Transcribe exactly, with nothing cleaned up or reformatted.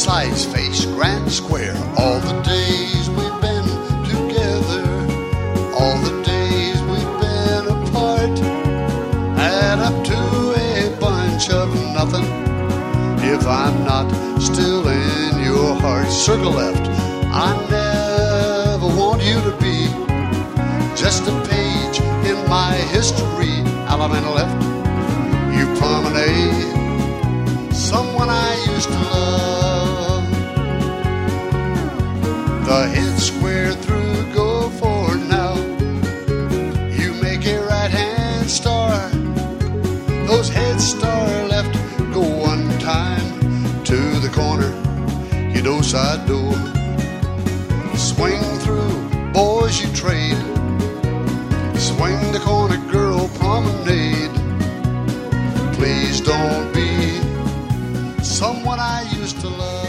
size face, grand square. All the days we've been together, all the days we've been apart, add up to a bunch of nothing if I'm not still in your heart. Circle left, I never want you to be just a page in my history. Element left, you promenade someone I used to love. The head square through, go for now. You make a right hand star. Those head star left, go one time to the corner, you do side door. Swing through, boys you trade. Swing the corner, girl, promenade. Please don't be someone I used to love.